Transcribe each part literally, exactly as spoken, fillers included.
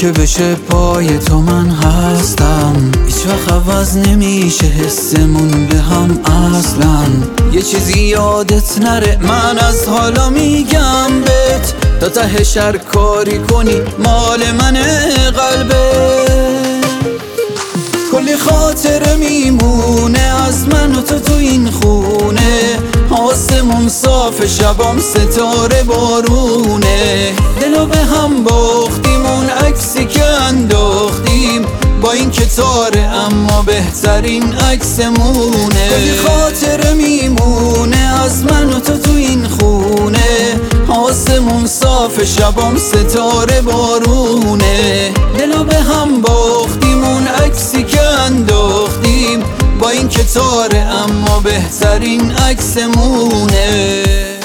که بشه پای تو من هستم. هیچ وقت عوض نمیشه حسمون به هم اصلا. یه چیزی یادت نره من از حالا میگم بهت، تا تهش هر کاری کنی مال منه قلبت. کلی خاطره میمونه از من و تو تو این خونه، آسمون صاف شبام ستاره بارونه. دلو به هم باختیم اون عکسی که انداختیم، با این که تاره اما بهترین عکسمونه. کلی خاطره میمونه از من و تو تو این خونه، آسمون صاف شبام ستاره بارونه. دلو به هم باختیم اون عکسی که انداختیم، با این که تاره اما بهترین عکسمونه.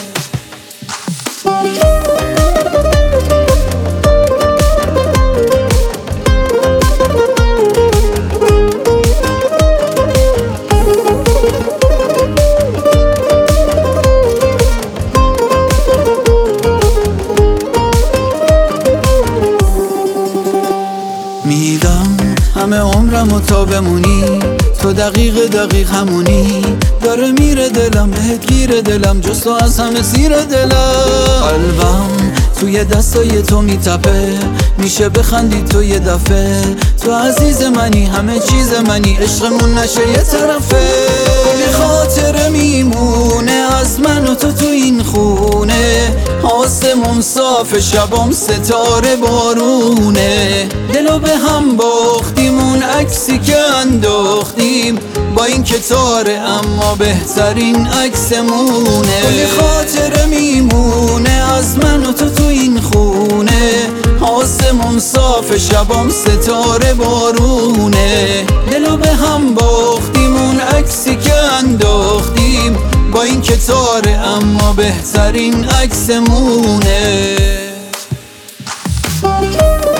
میدم همه عمرمو تا بمونی، تو دقیق دقیق همونی. داره میره دلم بهت گیره دلم، جز تو از همه زیر دلم. قلبم توی دستای تو میتپه، میشه بخندی تو یه دفعه. تو عزیز منی همه چیز منی، عشقمون نشه یه طرفه. کلی خاطره میمونه از من و تو تو این خونه، آسمون صاف شبام ستاره بارونه. دلو به هم باختیم اون عکسی که انداختیم، با این که تاره اما بهترین عکسمونه. کلی خاطره میمونه از من و تو تو این خونه، آسمون صاف شبام ستاره بارونه. دلو به هم باختیم اون عکسی که انداختیم، با این که تاره اما بهترین عکسمونه.